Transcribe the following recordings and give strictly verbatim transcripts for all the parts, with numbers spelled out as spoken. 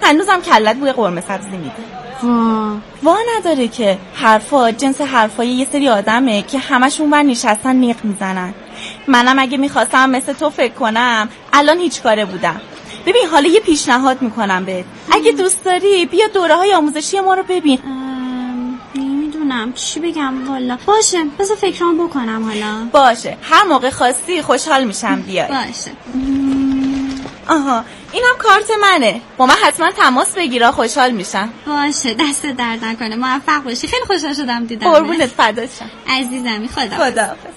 هنوزم کلت بوی قرمه سبزی میده. وا وا نداره که حرفا جنس حرفای یه سری آدمه که همشون بر نشستن نیق میزنن. منم اگه میخواستم مثل تو فکر کنم الان هیچ کاره بودم. ببین حالا یه پیشنهاد میکنم بهت، اگه دوست داری بیا دوره های آموزشی ما رو ببین. نمیدونم چی بگم والا. باشه بذار فکرام بکنم حالا. باشه هر موقع خواستی خوشحال میشم بیای. باشه. آها اینم کارت منه، با من حتما تماس بگیرا، خوشحال میشم. باشه دست درد نکنه، موفق باشی. خیلی خوشحال شدم دیدم. قربونت فدات شم عزیزمی. خدا خداحافظ.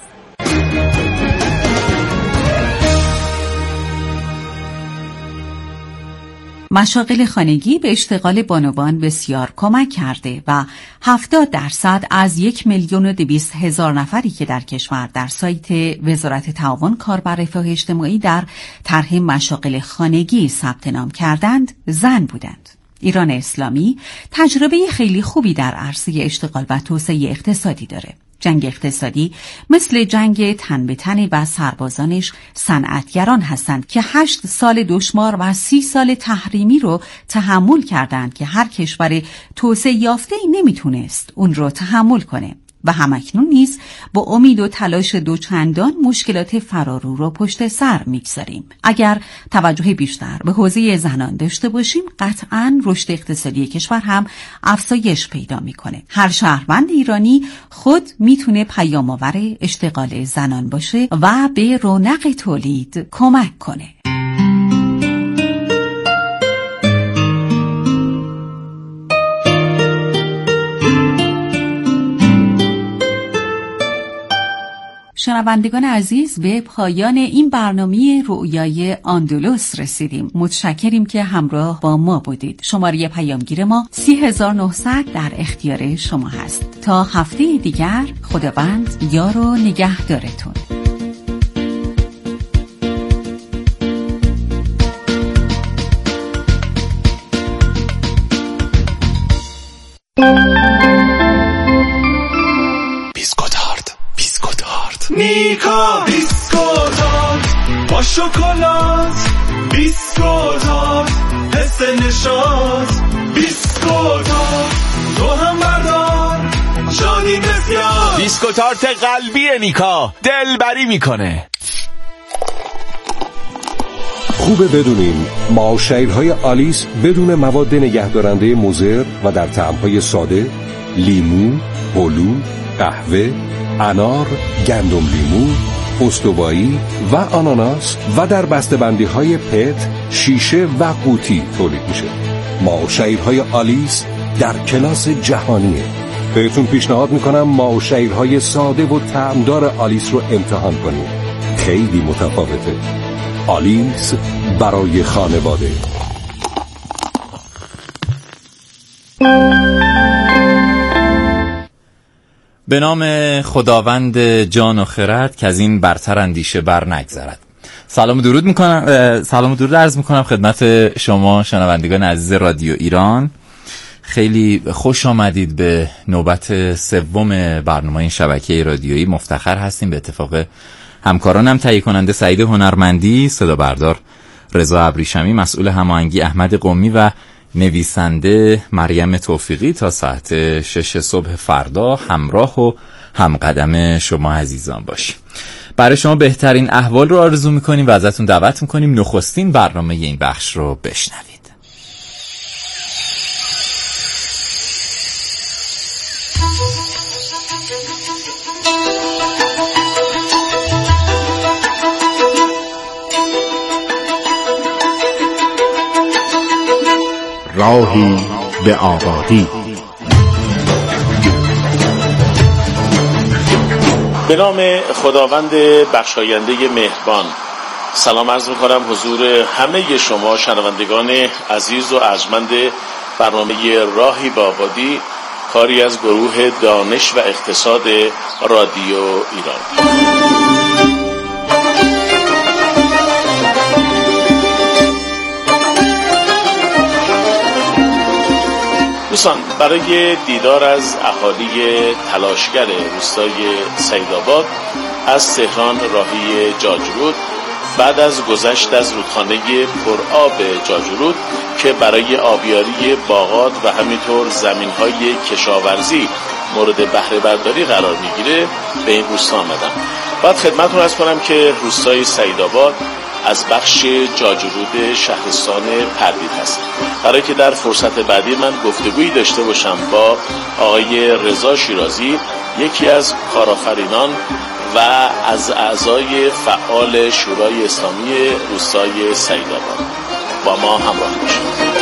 مشاغل خانگی به اشتغال بانوان بسیار کمک کرده و هفتاد درصد از یک میلیون و دویست هزار نفری که در کشور در سایت وزارت تعاون کار بر رفاه اجتماعی در طرح مشاغل خانگی ثبت نام کردند زن بودند. ایران اسلامی تجربه خیلی خوبی در عرصه اشتغال و توسعه اقتصادی داره. جنگ اقتصادی مثل جنگ تن به تن و سربازانش صنعتگران هستند که هشت سال دشوار و سی سال تحریمی رو تحمل کردند که هر کشور توسعه یافته ای نمیتونست اون رو تحمل کنه و همکنون نیز با امید و تلاش دوچندان مشکلات فرارو رو پشت سر میگذاریم. اگر توجه بیشتر به حوزه زنان داشته باشیم قطعاً رشد اقتصادی کشور هم افزایش پیدا میکنه. هر شهروند ایرانی خود میتونه پیام‌آور اشتغال زنان باشه و به رونق تولید کمک کنه. شنوندگان عزیز به پایان این برنامه رؤیای اندلس رسیدیم. متشکریم که همراه با ما بودید. شماره پیامگیر ما سی هزار و نهصد در اختیار شما هست. تا هفته دیگر خداوند یار و نگهدارتون. نیکا بیسکوتات با شکلات، بیسکوتات حس نشاط، بیسکوتات تو هم بردار شادی بسیار. بیسکوتارت قلبی نیکا دلبری میکنه. خوبه بدونین معاشرهای آلیس بدون مواد نگهدارنده مضر و در طعم‌های ساده، لیمو، هلو، قهوه، انار، گندم لیمو، استوایی و آناناس و در بسته‌بندی های پت، شیشه و قوطی تولید میشه. معاشرهای آلیس در کلاس جهانیه. بهتون پیشنهاد میکنم معاشرهای ساده و طعمدار آلیس رو امتحان کنید. خیلی متفاوته. آلیس برای خانواده. به نام خداوند جان و خرد که از این برتر اندیشه بر نگذرد. سلام و درود میکنم سلام و درود عرض میکنم خدمت شما شنوندگان عزیز رادیو ایران. خیلی خوش آمدید به نوبت سوم برنامه این شبکه رادیویی. مفتخر هستیم به اتفاق همکارانم تهیه کننده سعید هنرمندی، صدا بردار رضا ابریشمی، مسئول هماهنگی احمد قمی و نویسنده مریم توفیقی تا ساعت شش صبح فردا همراه و همقدم شما عزیزان باشیم. برای شما بهترین احوال رو آرزو میکنیم و ازتون دعوت میکنیم نخستین برنامه این بخش رو بشنوید. راهی به آبادی. به نام خداوند بخشاینده مهربان سلام عرض می‌کنم حضور همه شما شنوندگان عزیز و ارجمند برنامه راهی به آبادی، کاری از گروه دانش و اقتصاد رادیو ایران. دوستان، برای دیدار از اهالی تلاشگر روستای سیدآباد از تهران راهی جاجرود بعد از گذشت از رودخانه پرآب جاجورود که برای آبیاری باغات و همینطور زمین‌های کشاورزی مورد بهره برداری قرار میگیره به این روستا آمدم. بعد خدمتتون عرض کنم که روستای سعیدآباد از بخش جاجورود شهرستان پردیس هست. برای که در فرصت بعدی من گفتگویی داشته باشم با آقای رضا شیرازی، یکی از کارآفرینان و از اعضای فعال شورای اسلامی روستای سعیدآباد. با ما همراه باشید.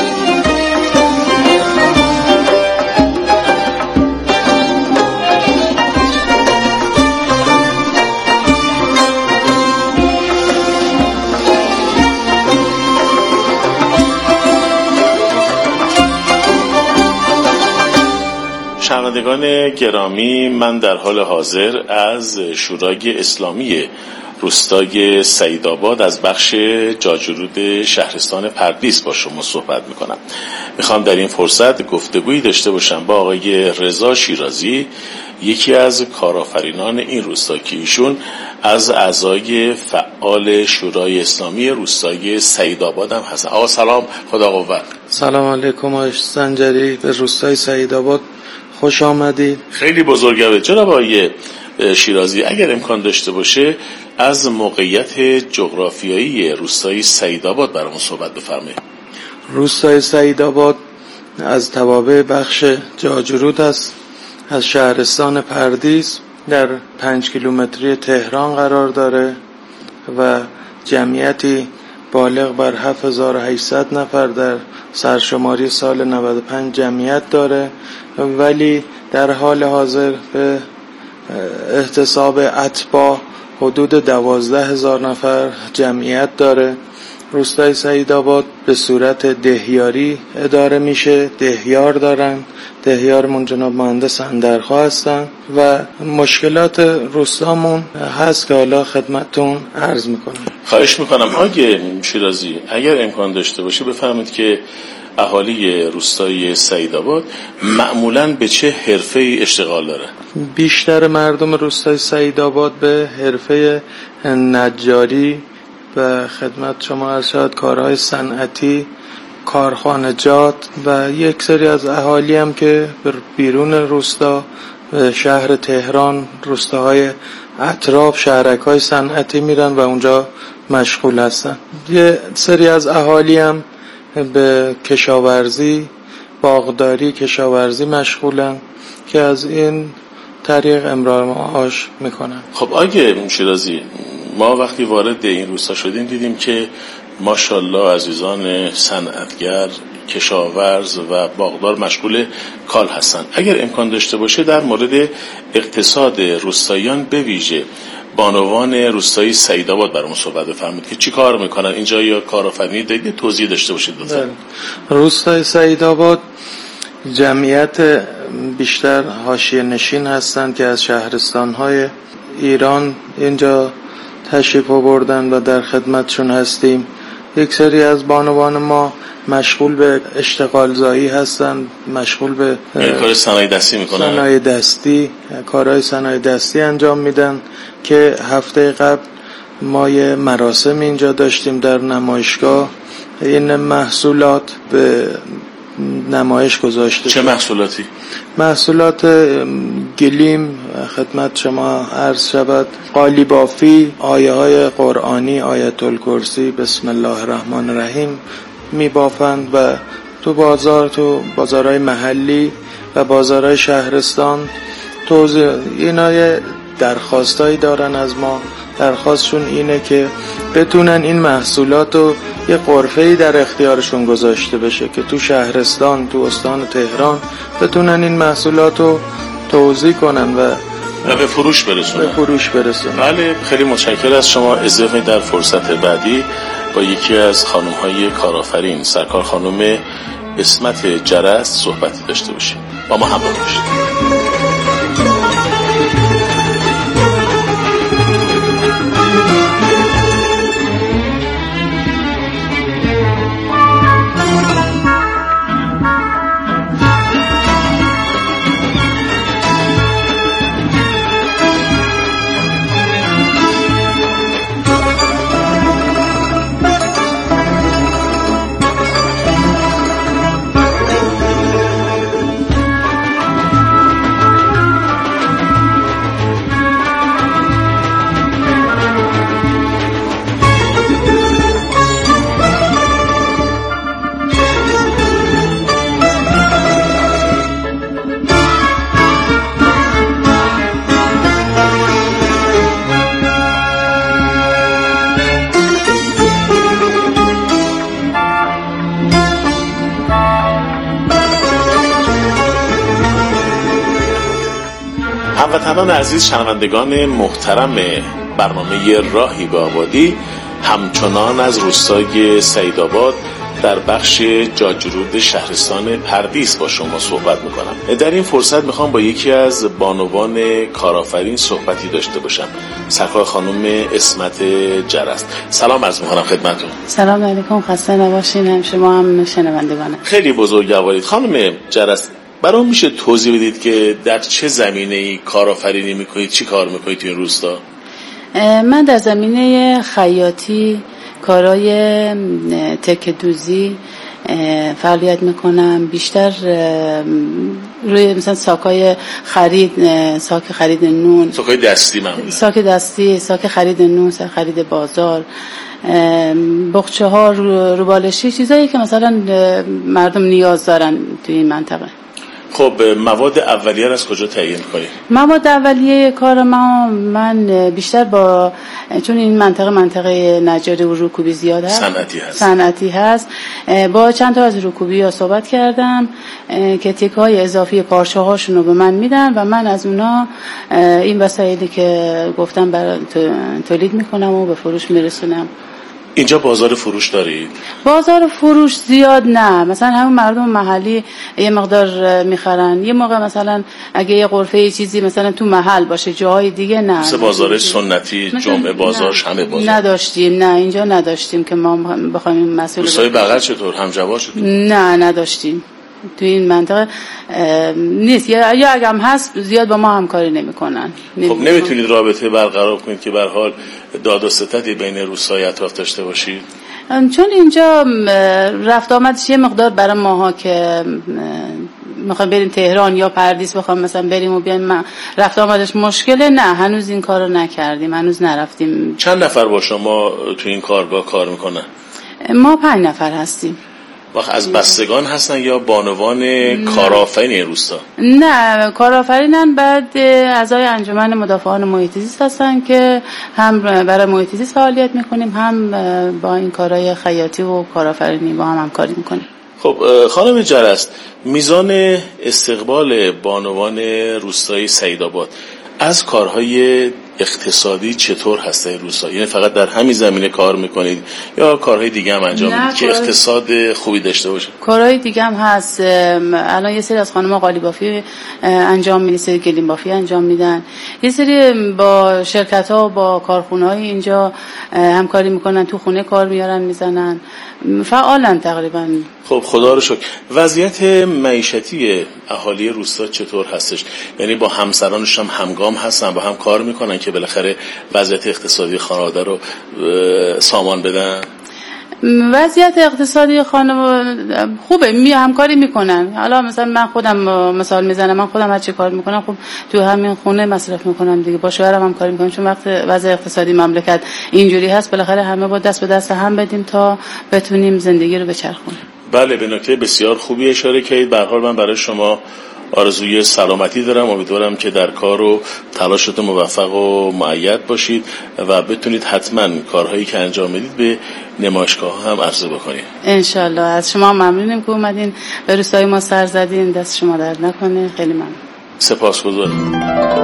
شنوندگان گرامی، من در حال حاضر از شورای اسلامی روستای سعیدآباد از بخش جاجورود شهرستان پردیس با شما صحبت میکنم. میخوام در این فرصت گفتگویی داشته باشم با آقای رضا شیرازی، یکی از کارآفرینان این روستا که ایشون از اعضای فعال شورای اسلامی روستای سعیدآباد هم هستن. آقا سلام، خدا قوت. سلام علیکم آقای سنجری، به روستای سعیدآباد خوش آمدید. خیلی بزرگوار. جناب آقای شیرازی، اگر امکان داشته باشه از موقعیت جغرافیایی روستای سعیدآباد برامون صحبت بفرمایید. روستای سعیدآباد از توابع بخش جاجورود است. از شهرستان پردیس در پنج کیلومتری تهران قرار داره و جمعیتی بالغ بر هفت هزار و هشتصد نفر در سرشماری سال نود و پنج جمعیت داره، ولی در حال حاضر به احتساب اتباع حدود دوازده هزار نفر جمعیت داره. روستای سعیدآباد به صورت دهیاری اداره میشه، دهیار دارن، دهیارمون جناب مهندس اندرخواه هستن و مشکلات روستامون هست که حالا خدمتتون عرض میکنم. خواهش میکنم آقای شیرازی، اگر امکان داشته باشه بفرمایید که اهالی روستای سعیدآباد معمولاً به چه حرفه‌ای اشتغال داره؟ بیشتر مردم روستای سعیدآباد به حرفه نجاری و خدمت شما ارشاد کارهای صنعتی، کارخانجات و یک سری از اهالی هم که بیرون روستا شهر تهران، روستاهای اطراف شهرک‌های صنعتی میرن و اونجا مشغول هستن. یه سری از اهالی هم به کشاورزی، باغداری، کشاورزی مشغولن که از این طریق امرار معاش میکنن. خب آقای شیرازی، ما وقتی وارد این روستا شدیم دیدیم که ماشاءالله عزیزان صنعتگر، کشاورز و باغدار مشغول کار هستند. اگر امکان داشته باشه در مورد اقتصاد روستاییان به ویژه بانوان روستای سعیدآباد برامون صحبت بفرمایید که چی کار میکنن اینجا یا کارآفرینی دارید، توضیح داشته باشید لطفا. روستای سعیدآباد جمعیت بیشتر حاشیه نشین هستند که از شهرستان‌های ایران اینجا تشریف آوردن و در خدمتشون هستیم. یک سری از بانوان ما مشغول به اشتغال زایی هستن، مشغول به کار صنایع دستی میکنن، صنایع دستی، کارهای صنایع دستی انجام میدن که هفته قبل ما یه مراسم اینجا داشتیم در نمایشگاه. این محصولات به نمایش گذاشته. چه محصولاتی؟ محصولات گلیم خدمت شما عرض شود، قالیبافی، آیه های قرآنی، آیت الکرسی، بسم الله الرحمن الرحیم میبافند و تو بازار، تو بازارهای محلی و بازارهای شهرستان توزیع. اینا یه درخواستایی دارن از ما. درخواستشون اینه که بتونن این محصولاتو یه غرفه‌ای در اختیارشون گذاشته بشه که تو شهرستان، تو استان تهران بتونن این محصولاتو توزیع کنن و و به فروش برسونن. به فروش برسونن. بله، خیلی متشکرم از شما. اجازه در فرصت بعدی با یکی از خانم‌های کارآفرین، سرکار خانم اسمت جرس، صحبتی داشته باشیم. با ما همراه باشید. هموطنان عزیز، شنوندگان محترم برنامه راهی به آبادی، همچنان از روستای سعیدآباد در بخش جاجرود شهرستان پردیس با شما صحبت میکنم. در این فرصت میخوام با یکی از بانوان کارآفرین صحبتی داشته باشم، سرکار خانم اسمت جرس. سلام عرض میکنم خدمتتون. سلام علیکم، خسته نباشین. هم شما هم شنوندگان. خیلی بزرگوارید. خانم جرس، برام میشه توضیح بدید که در چه زمینه‌ای کارآفرینی میکنید، چی کار میکنید تو این روستا؟ من در زمینه خیاطی، کارهای تکه دوزی فعالیت میکنم. بیشتر روی مثلا ساکای خرید، ساک خرید نون، ساکای دستی معمولا، ساک دستی، ساک خرید نون، ساک خرید بازار، بخچه ها، روبالشی، چیزایی که مثلا مردم نیاز دارن توی این منطقه. خب مواد اولیه را از کجا تهیه می‌کنید؟ مواد اولیه کار ما، من بیشتر با، چون این منطقه منطقه نجاری و رکوبی زیاد هست، صنعتی هست صنعتی هست با چند تا از رکوبی‌ها صحبت کردم که تک‌های اضافی پارچه‌هاشون رو به من میدن و من از اونا این وسایلی که گفتم برای تولید میکنم و به فروش میرسونم. اینجا بازار فروش دارید؟ بازار فروش زیاد نه، مثلا همون مردم محلی یه مقدار میخرن، یه موقع مثلا اگه یه غرفه یه چیزی مثلا تو محل باشه، جاهای دیگه نه. مثل بازار سنتی، جمعه بازار، شنبه بازار نداشتیم. نه اینجا نداشتیم که ما بخوایم این مسئله. روستای بغل چطور؟ همجوار چطور؟ نه نداشتیم. تو این منطقه نیست، یا یا اگه هم هست زیاد با ما همکاری نمیکنن. خب نمیتونید رابطه برقرار کنید که به هر حال داد و ستدی بین روستای اطراف داشته باشید؟ چون اینجا رفت آمدش یه مقدار برای ماها که میخوایم بریم تهران یا پردیس، بخوام مثلا بریم و بیایم، رفت آمدش مشکله. نه هنوز این کارو نکردیم، هنوز نرفتیم. چند نفر با شما تو این کارگاه کار میکنن؟ ما پنج نفر هستیم. وقت از بستگان هستن یا بانوان کارآفرین این روستا؟ نه کارآفرینن، بعد اعضای انجمن مدافعان محیط زیست هستن که هم برای محیط زیست فعالیت میکنیم، هم با این کارهای خیاطی و کارآفرینی با هم همکاری میکنیم. خب خانم جرس، میزان استقبال بانوان روستای سعیدآباد از کارهای اقتصادی چطور هست این روستا؟ یعنی فقط در همین زمینه کار میکنید یا کارهای دیگه هم انجام میدید که اقتصاد خوبی داشته باشه؟ کارهای دیگه هم هست. الان یه سری از خانم‌ها قالی بافی انجام میدن، سری گلیم بافی انجام میدن، یه سری با شرکت‌ها و با کارخونه‌های اینجا همکاری میکنن، تو خونه کار میارن میزنن، فعالن تقریبا. خب خدا رو شکر. وضعیت معیشتی اهالی روستا چطور هستش؟ یعنی با همسرانش هم همگام هستن، با هم کار میکنن که بالاخره وضعیت اقتصادی خانواده رو سامان بدن؟ وضعیت اقتصادی خانواده خوبه، می همکاری میکنن. حالا مثلا من خودم مثال میزنم، من خودم هر چی کار میکنم خب تو همین خونه مصرف میکنم دیگه، با شوهرم هم کار میکنم، چون وقت وضع اقتصادی مملکت اینجوری هست بالاخره همه با دست به دست هم بدیم تا بتونیم زندگی رو بچرخونیم. بله، به نکته بسیار خوبی اشاره کردید. به هر حال من برای شما آرزوی سلامتی دارم، امیدوارم که در کار و تلاشتون موفق و مؤید باشید و بتونید حتما کارهایی که انجام میدید به نمایشگاه هم عرضه بکنید. انشالله. از شما ممنونیم که اومدین به روستای ما سر زدین، دست شما درد نکنه. خیلی ممنون. سپاسگزارم.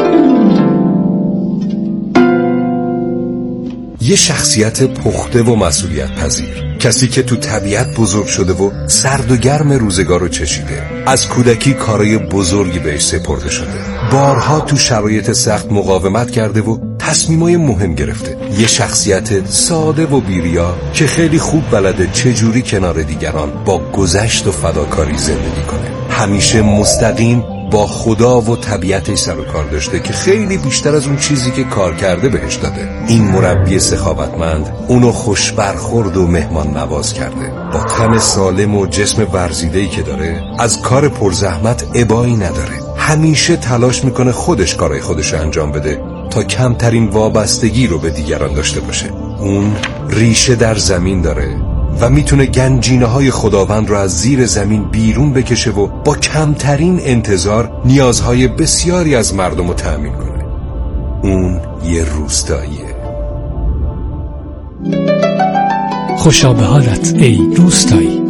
یه شخصیت پخته و مسئولیت پذیر، کسی که تو طبیعت بزرگ شده و سرد و گرم روزگار رو چشیده، از کودکی کارای بزرگی بهش سپرده شده، بارها تو شرایط سخت مقاومت کرده و تصمیمای مهم گرفته. یه شخصیت ساده و بیریا که خیلی خوب بلده چجوری کنار دیگران با گذشت و فداکاری زندگی کنه. همیشه مستقیم با خدا و طبیعتش سر و کار داشته که خیلی بیشتر از اون چیزی که کار کرده بهش داده. این مربی سخاوتمند اونو خوش برخورد و مهمان نواز کرده. با تن سالم و جسم ورزیده‌ای که داره، از کار پرزحمت ابایی نداره. همیشه تلاش میکنه خودش کارای خودش انجام بده تا کمترین وابستگی رو به دیگران داشته باشه. اون ریشه در زمین داره و میتونه گنجینه های خداوند رو از زیر زمین بیرون بکشه و با کمترین انتظار نیازهای بسیاری از مردم رو تأمین کنه. اون یه روستاییه. خوشا به حالت ای روستایی.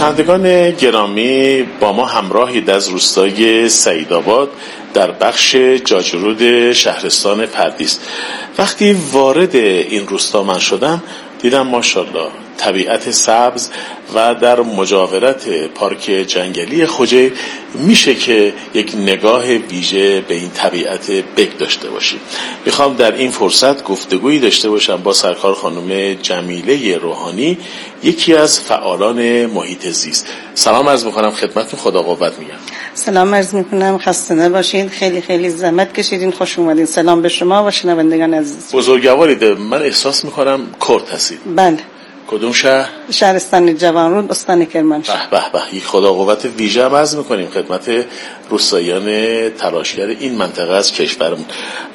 شنوندگان گرامی، با ما همراهید از روستای سعیدآباد در بخش جاجرود شهرستان پردیس. وقتی وارد این روستا من شدم دیدم ماشاءالله طبیعت سبز و در مجاورت پارک جنگلی خوجه میشه که یک نگاه ویژه به این طبیعت بک داشته باشیم. میخوام در این فرصت گفتگویی داشته باشم با سرکار خانم جمیله روحانی، یکی از فعالان محیط زیست. سلام عرض میکنم خدمتتون، خدا قوت میگم. سلام عرض میکنم، خسته نباشید، خیلی خیلی زحمت کشیدین، خوش اومدین. سلام به شما و شنوندگان عزیز. بزرگوارید، من احساس میکنم کرد هستید. بله. کدوم شهر؟ شهرستان جوانرود، استان کرمانشاه. به به به، یک خدا قوت ویژه هم عرض میکنیم خدمت روستاییان تلاشگر این منطقه از کشورمون.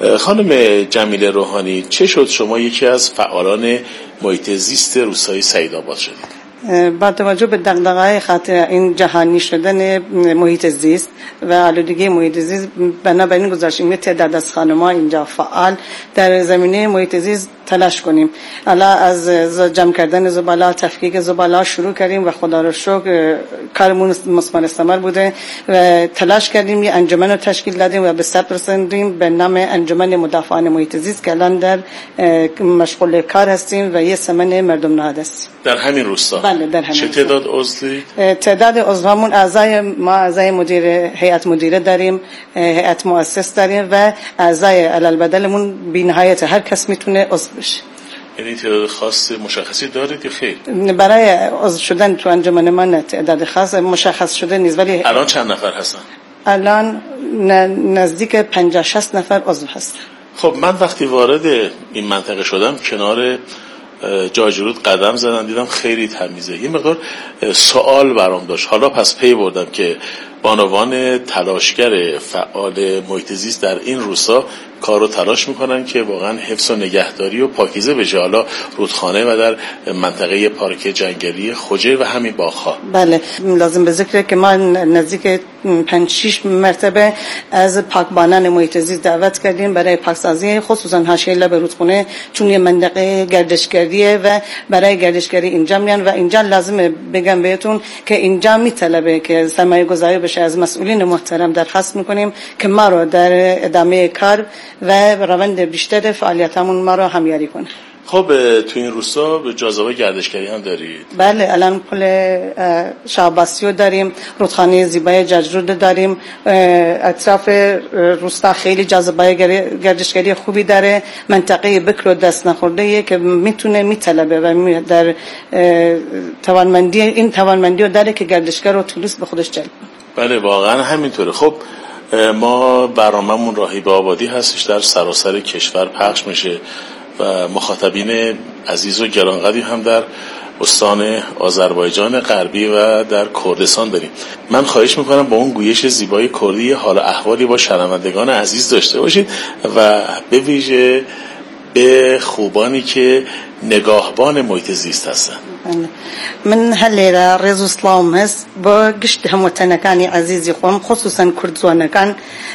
خانم جمیله روحانی، چه شد شما یکی از فعالان محیط زیست روستای سعیدآباد شدید؟ با توجه به دغدغه‌های خاطر این جهانی شدن محیط زیست و آلودگی محیط زیست، بنابراین گذاشتیم تعداد از خانم‌ها اینجا فعال در زمینه محیط زیست تلاش کنیم. حالا از جمع کردن زباله، تفکیک زباله شروع کردیم و خدا رو شکر کارمون مثمر ثمر بوده و تلاش کردیم یه انجمن رو تشکیل دادیم و به ثبت رسوندیم به نام انجمن مدافعان محیط زیست که الان در مشغول کار هستیم و یه سمن مردم نهاد هستیم در همین روستا. بله در همین. چه تعداد عضو دارید؟ تعداد عضوامون اعضای ما اعضای مدیر هیئت مدیره داریم، هیئت مؤسس داریم و اعضای علالبدلمون بی‌نهایت، هر کس میتونه عضو بشه. یعنی تعداد خاص مشخصی دارید یا خیر؟ برای عضو شدن تو انجمن ما نه تعداد خاص مشخص شده نیست، ولی الان چند نفر هستن؟ الان نزدیک پنجاه شصت نفر عضو هستن. خب من وقتی وارد این منطقه شدم کنار جاجرود قدم زدم، دیدم خیلی تمیزه. یه مقدار سوال برام داشت، حالا پس پی بردم که بانوان تلاشگر فعال محیط زیست در این روستا کار رو تلاش میکنن که واقعا حفظ و نگهداری و پاکیزه بشه، حالا رودخانه و در منطقه پارک جنگلی خوجه و همین باغ‌ها. بله، لازم به ذکره که ما نزدیک پنج شش مرتبه از پاکبانان محیط زیست دعوت کردیم برای پاکسازی خصوصا حاشیه لب رودخانه، چون یه منطقه گردشگریه و برای گردشگری اینجا میان و اینجا لازمه بگم بهتون که اینجا میطلبه که سرمایه گذاری بشه. از مسئولین محترم درخواست میکنیم که ما رو در ادامه کار و روند بیشتر فعالیتمون ما رو همیاری کنه. خب تو این روستا جاذبه گردشگری هم دارید؟ بله، الان پل شعباسیو داریم، رودخانه زیبای جاجرود داریم، اطراف روستا خیلی جاذبه گردشگری خوبی داره، منطقه بکر و دست نخورده که میتونه میطلبه و در توانمندی این توانمندی رو داره که گردشگر رو توریست به خودش جلب کنه. بله واقعا همینطوره. خب ما برنامه‌مون راهی به آبادی هستش، در سراسر کشور پخش میشه و مخاطبین عزیز و گرانقدری هم در استان آذربایجان غربی و در کردستان داریم. من خواهش میکنم با اون گویش زیبای کردی حال احوالی با شنوندگان عزیز داشته باشید و به ویژه به خوبانی که نگاهبان محیط زیست هستن. من هلیرا رز اسلام هست با گشت هموطنکانی عزیزی خوام، خصوصا کردزوانکان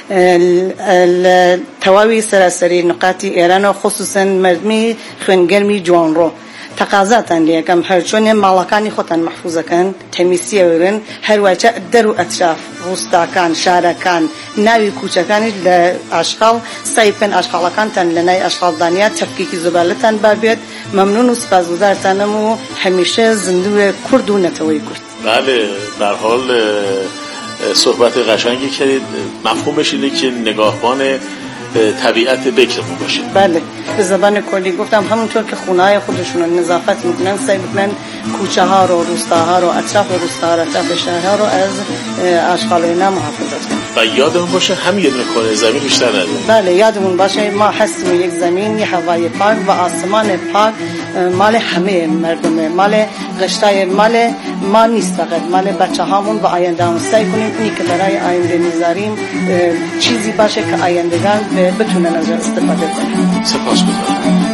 تواوی سراسری نقاط ایران و خصوصا مردمی خوانگرمی جوان رو تقاضاتن لیکم هرچون مالکانی خودن محفوظه کن، تمیسی ورن هر وجه در و اطراف روستاکان، شهرکان، ناوی کوچکانی لاشغال سایپن اشغالکان تن لنای اشغال دانیا تفکیکی زبالتان بابید. ممنون و سپاسگزارتانم و همیشه زندوی کرد و نتوی کرد. بله، در حال صحبت قشنگی کردید. مفهوم بشینه که نگاهبان طبیعت بکرمون باشید. بله، به زبان کردی گفتم همونطور که خونه‌های خودشون نظافت میکنن، سعی میکنن کوچه ها رو، روستاها رو، اطراف روستا رو، اطراف شهرها رو از اشغال اینا محافظت کنن. و یادمون باشه هم یه دونه کره زمین بیشتر نداریم. بله، یادمون باشه ما هستیم یک زمین، یک هوای پاک و آسمان پاک مال همه مردمه، مال قشتای مال ما نیست، فقط مال بچه هامون و آیندهمون. سعی کنیم اینی که برای آینده میذاریم چیزی باشه که آیندگان بتونن از استفاده کنن. سپاسگزارم.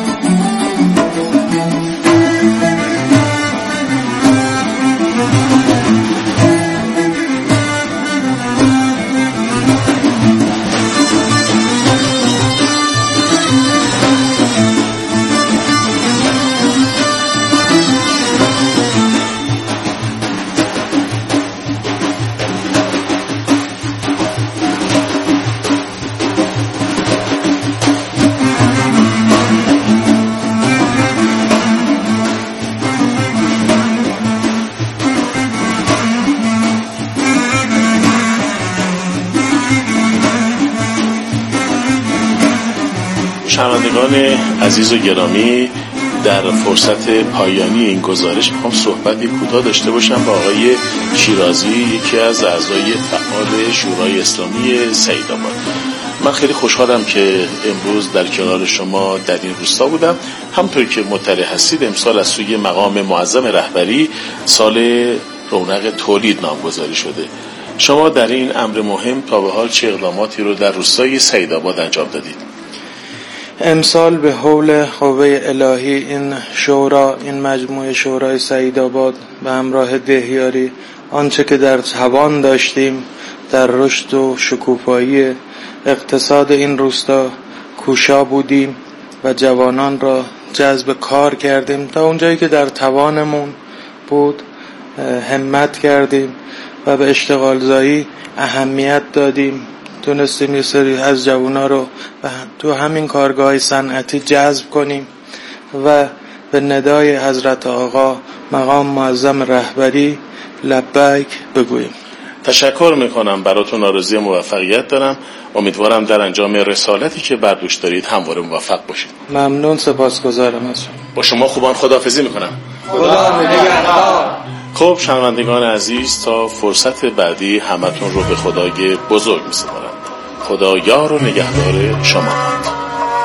شنوندگان عزیز و گرامی، در فرصت پایانی این گزارش میخوام صحبتی کوتاه داشته باشم با آقای شیرازی، یکی از اعضای فعال شورای اسلامی سعیدآباد. من خیلی خوشحالم که امروز در کنار شما در این روستا بودم. همطور که مطلع هستید امسال از سوی مقام معظم رهبری سال رونق تولید نامگذاری شده. شما در این امر مهم تا به حال چه اقداماتی رو در روستای سعیدآباد انجام دادید؟ امسال به حول قوه الهی این شورا، این مجموعه شورای سعیدآباد به همراه دهیاری آنچه که در توان داشتیم در رشد و شکوفایی اقتصاد این روستا کوشا بودیم و جوانان را جذب کار کردیم. تا اونجایی که در توانمون بود همت کردیم و به اشتغال زایی اهمیت دادیم. تونستیم یه سری از جوانا رو تو همین کارگاه صنعتی جذب کنیم و به ندای حضرت آقا مقام معظم رهبری لبیک بگوییم. تشکر میکنم، براتون آرزوی موفقیت دارم. امیدوارم در انجام رسالتی که بر دوش دارید همواره موفق باشید. ممنون، سپاسگزارم از شما. با شما خوبان خداحافظی میکنم. خدا نگهدار. خب شنوندگان عزیز، تا فرصت بعدی همتون رو به خدای بزرگ میسپارم. خدا یار و نگهدار شما باد.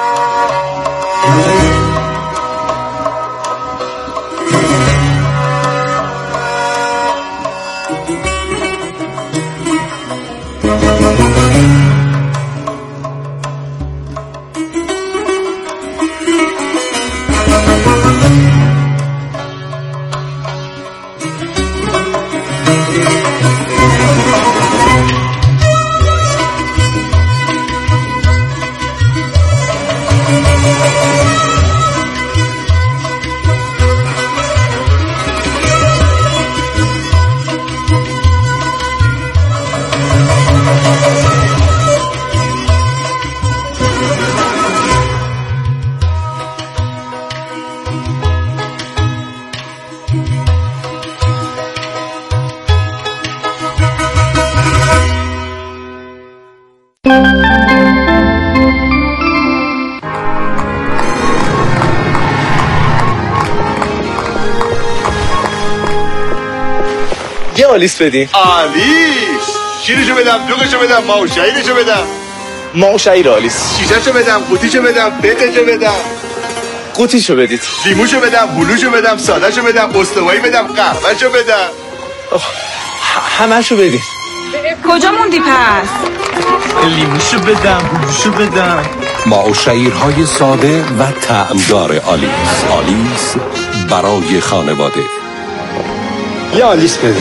یه آلیس بدین. آلیس شیرشو بدم، دوغشو بدم، ماهو شهیرشو بدم. ماهو شهیر آلیس. شیشهشو بدم، قوطیشو بدم، بقشو بدم. قوطیشو بدید. لیموشو بدم، هلوشو بدم، سادهشو بدم، استوایی بدم، قهوهشو بدم. همه‌شو بدین. کجا موندی پس؟ لیموشو بدم، هلوشو بدم. ماهو شهیرهای ساده و طعمدار آلیس. آلیس برای خانواده. یه آلیس بدین.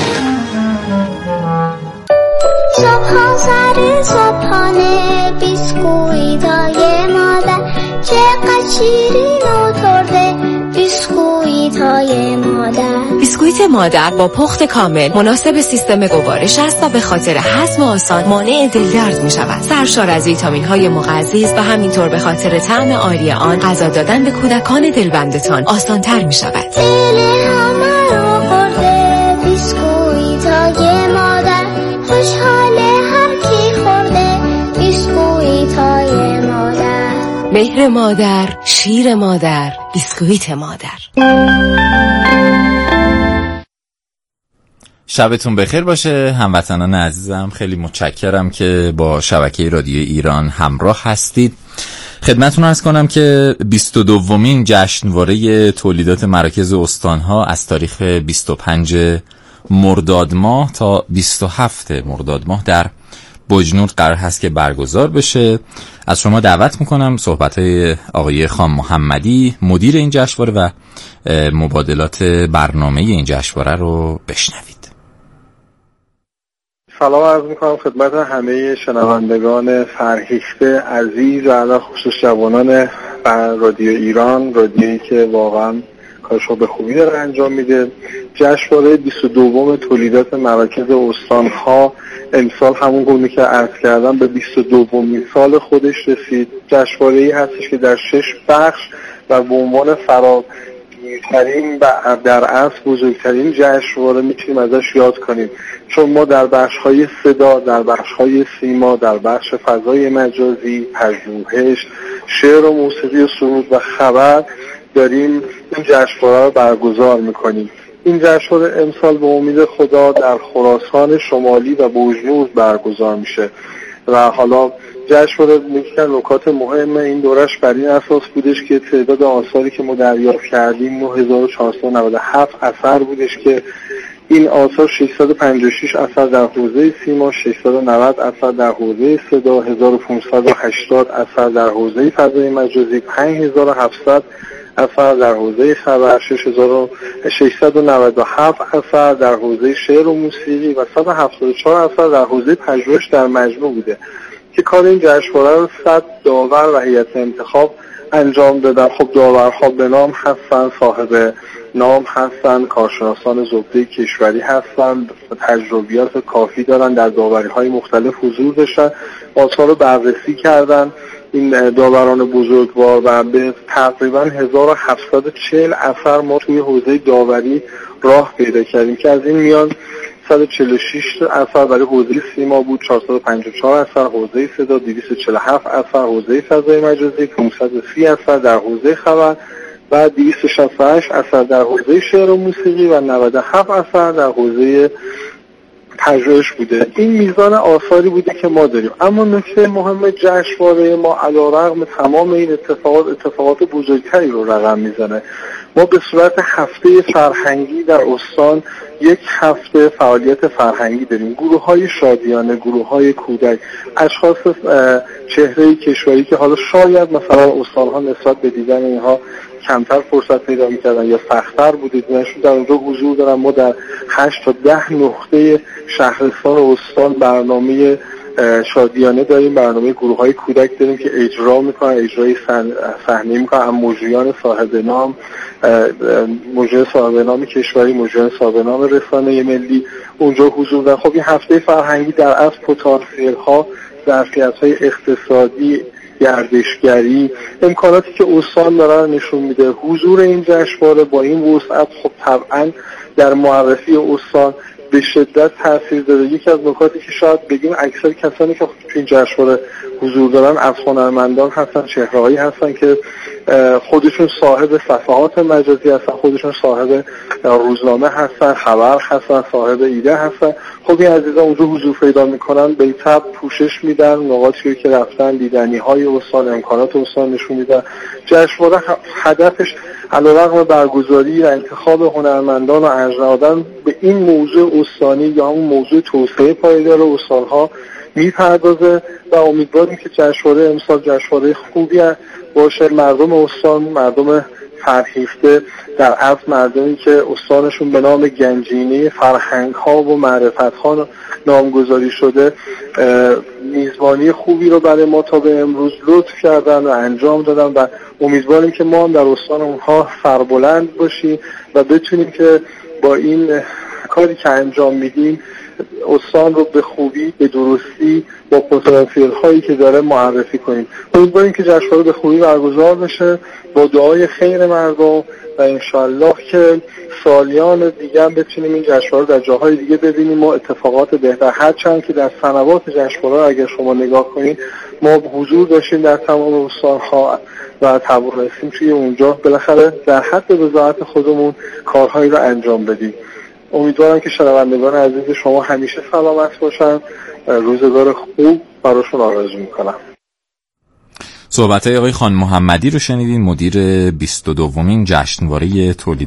صبح سر صبحانه بیسکویتای مادر چقدر شیرین و ترده بیسکویتای مادر. بیسکویت مادر با پخت کامل مناسب سیستم گوارش است و به خاطر هضم آسان مانع دلدرد می شود. سرشار از ویتامین های مغذی و همینطور به خاطر طعم عالی آن غذا دادن به کودکان دلبندتان آسان تر می شود. بیسکویتای مادر خوشحاله هر کی خورده بیسکویتای مادر. مهر مادر، شیر مادر، بیسکویت مادر. شبتون بخیر باشه هموطنان عزیزم. خیلی متشکرم که با شبکه رادیو ایران همراه هستید. خدمتتون عرض کنم که بیست و دومین جشنواره تولیدات مراکز استانها از تاریخ بیست و پنجم مرداد ماه تا بیست و هفتم مرداد ماه در بجنورد قرار هست که برگزار بشه. از شما دعوت میکنم صحبت‌های آقای خان محمدی مدیر این جشنواره و مبادلات برنامه این جشنواره رو بشنوید. سلام عرض میکنم خدمت همه شنوندگان فرهیخته عزیز و علاوه خصوص جوانان رادیو ایران، رادیویی که واقعا کارشو به خوبی داره انجام میده. جشنواره بیست و دوم تولیدات مراکز استانها امسال همون گونه که عرض کردم به بیست و دومین سال خودش رسید. جشنواره‌ای هستش که در شش بخش و به عنوان فرا فراگیرترین و در اصل بزرگترین جشنواره میتونیم ازش یاد کنیم، چون ما در بخش‌های صدا، در بخش‌های سیما، در بخش فضای مجازی، پژوهش، شعر و موسیقی و سرود و خبر داریم این جشنواره رو برگزار میکنیم. این جشنواره امسال به امید خدا در خراسان شمالی و بوجنور برگزار میشه و حالا جشنواره یکی از نکات مهم این دورش بر این اساس بودش که تعداد آثاری که ما دریافت کردیم نه هزار و چهارصد و نود و هفت اثر بودش که این آثار ششصد و پنجاه و شش اثر در حوزه سیما، ششصد و نود اثر در حوزه صدا، هزار و پانصد و هشتاد اثر در حوزه فضای مجازی، پنج هزار و هفتصد اثر در حوزه خبر، شش هزار و ششصد و نود و هفت اثر در حوزه شعر و موسیقی و صد و هفتاد و چهار اثر در حوزه پژوهش در مجموع بوده که کار این جشنواره رو صد داور و هیئت انتخاب انجام دادن. خب داورها به نام هستن، صاحب نام هستن، کارشناسان زبده کشوری هستن، تجربیات کافی دارن، در داوری‌های مختلف حضور داشتن، آثار رو بررسی کردن این داوران بزرگوار و به تقریبا هزار و هفتصد و چهل اثر ما توی حوزه داوری راه پیدا کردیم که از این میان صد و چهل و شش اثر برای حوزه سیما بود، چهارصد و پنجاه و چهار اثر حوزه صدا، دویست و چهل و هفت اثر حوزه فضای مجازی، پانصد و سی اثر در حوزه خبر و دویست و شصت و هشت اثر در حوزه شعر و موسیقی و نود و هفت اثر در حوزه پژوهش بوده. این میزان آثاری بوده که ما داریم. اما نکته مهم جشنواره ما علیرغم تمام این اتفاقات اتفاقات بزرگتری رو رقم میزنه. ما به صورت هفته فرهنگی در استان یک هفته فعالیت فرهنگی داریم. گروه‌های شادیانه، گروه‌های کودک، اشخاص چهره کشوری که حالا شاید مثلا استان‌ها نسبت به دیدن اینها کمتر فرصت پیدا می‌کردن یا سخت‌تر بوده دیدنشون، در اونجا حضور دارن. ما در هشت تا ده نقطه شهرستان و استان برنامه شادیانه داریم، برنامه گروه‌های کودک داریم که اجرا میکنن، اجرای صحنه‌ای میکنن، هم مجریان صاحب نام، مجری صاحب نام کشوری، مجریان صاحب نام رسانه ملی اونجا حضور دارن. خب این هفته فرهنگی در اصل پتانسیل‌ها، ظرفیت‌های اقتصادی، گردشگری، امکاناتی که استان داره نشون میده. حضور این جشنواره با این وسعت خب طبعا در معرفی استان به شدت تاثیر داره. یکی از نکاتی که شاید بگیم اکثر کسانی که تو این جشنواره حضور دارن از هنرمندان هستن، چهره‌هایی هستن که خودشون صاحب صفحات مجازی هستن، خودشون صاحب روزنامه هستن، خبر هستن، صاحب ایده هستن. خب این عزیزان اونجا حضور پیدا میکنن، به طب پوشش میدن، نقاطی که رفتن، دیدنی‌های استان، امکانات استان نشون میدن. جشنواره هدفش علیرغم برگزاری و انتخاب هنرمندان و ارج نهادن به این موضوع استانی یا همون موضوع توسعه پایدار استان‌ها میپردازه و امیدواریم که جشنواره امسال جشنواره خوبی باشه. مردم استان، مردم فرهیخته، در اصل مردمی که استانشون به نام گنجینه فرهنگ ها و معرفت ها نامگذاری شده، میزبانی خوبی رو برای ما تا به امروز لطف کردن و انجام دادن و امیدواریم که ما هم در استان اونها سربلند باشیم و بتونیم که با این کاری که انجام میدیم استان رو به خوبی، به درستی، با پتانسیل هایی که داره معرفی کنیم. امیدواریم که جشنواره به خوبی برگزار بشه با دعای خیر مردم و انشالله که سالیان دیگه هم بتونیم این جشنواره در جاهای دیگه ببینیم ما اتفاقات بهتر. هرچند که در سنوات جشنواره اگر شما نگاه کنید ما حضور داشتیم در تمام استان‌ها و توانستیم توی اونجا بالاخره در حد وضاحت خودمون کارهایی رو انجام بدیم. امیدوارم که شنوندگان عزیز شما همیشه سلامت باشن، روزگار خوب براشون آرزو میکنم. صحبت‌های آقای خان محمدی رو شنیدین، مدیر بیست و دومین جشنواره تولید